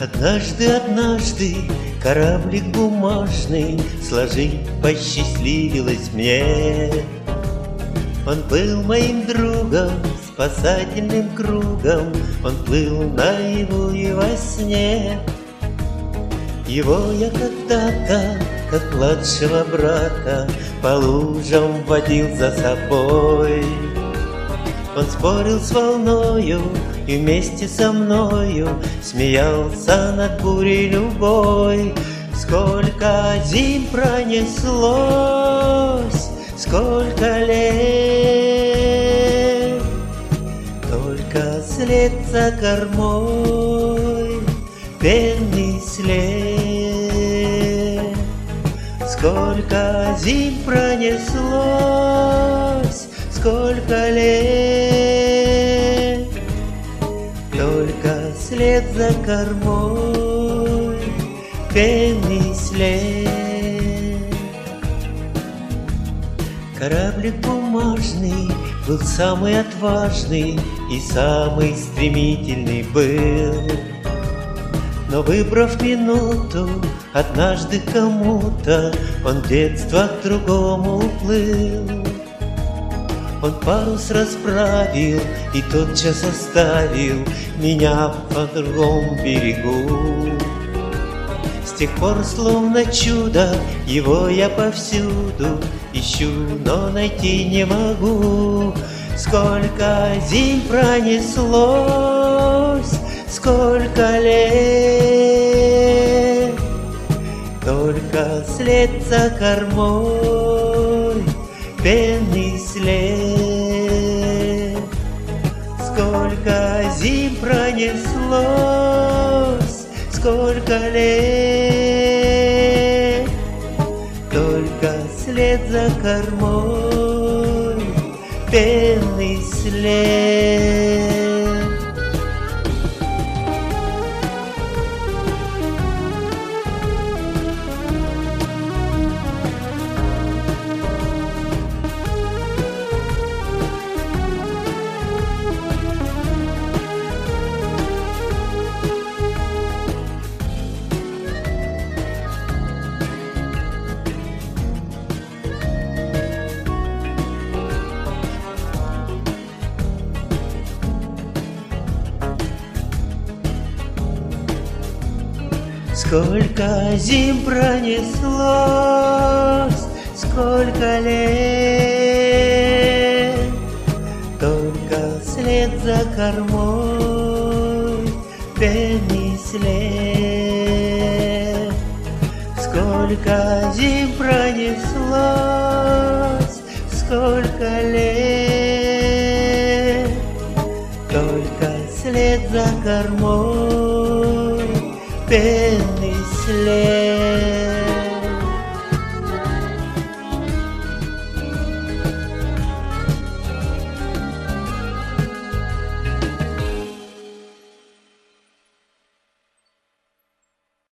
Однажды кораблик бумажный сложить посчастливилось мне. Он был моим другом, спасательным кругом, он плыл наяву и во сне. Его я когда-то, как младшего брата, по лужам водил за собой. Он спорил с волною и вместе со мною смеялся над бурей любой. Сколько зим пронеслось, сколько лет, только след за кормой, пенный след. Сколько зим пронеслось, сколько лет, только след за кормой, пенный след. Кораблик бумажный был самый отважный и самый стремительный был. Но выбрав минуту, однажды кому-то он детство к другому уплыл. Он парус расправил и тотчас оставил меня по другому берегу. С тех пор, словно чудо, его я повсюду ищу, но найти не могу. Сколько зим пронеслось, сколько лет, только след за кормой, пенный след. Сколько зим пронеслось, сколько лет, только след за кормой, пенный след. Сколько зим пронеслось, сколько лет, только след за кормой, пенный след. Сколько зим пронеслось, сколько лет, только след за кормой, пенный след.